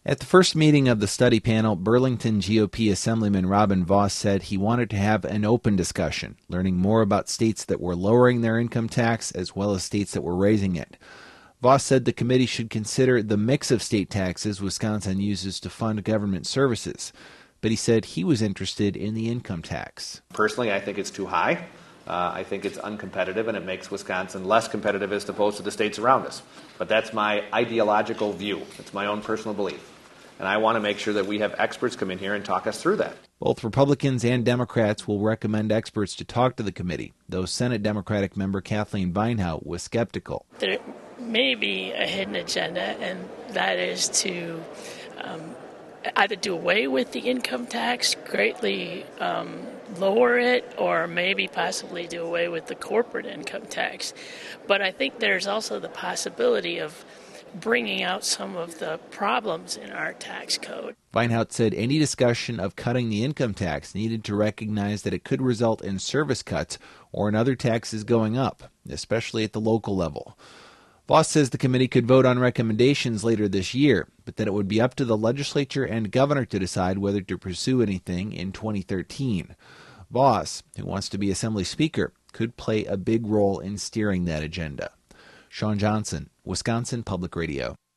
At the first meeting of the study panel, Burlington GOP Assemblyman Robin Vos said he wanted to have an open discussion, learning more about states that were lowering their income tax as well as states that were raising it. Vos said the committee should consider the mix of state taxes Wisconsin uses to fund government services, but he said he was interested in the income tax. Personally, I think it's too high. I think it's uncompetitive, and it makes Wisconsin less competitive as opposed to the states around us. But that's my ideological view. It's my own personal belief. And I want to make sure that we have experts come in here and talk us through that. Both Republicans and Democrats will recommend experts to talk to the committee, though Senate Democratic member Kathleen Vinehout was skeptical. There may be a hidden agenda, and that is to either do away with the income tax, greatly lower it, or maybe possibly do away with the corporate income tax. But I think there's also the possibility of bringing out some of the problems in our tax code. Vinehout said any discussion of cutting the income tax needed to recognize that it could result in service cuts or in other taxes going up, especially at the local level. Vos says the committee could vote on recommendations later this year, but that it would be up to the legislature and governor to decide whether to pursue anything in 2013. Vos, who wants to be Assembly Speaker, could play a big role in steering that agenda. Sean Johnson, Wisconsin Public Radio.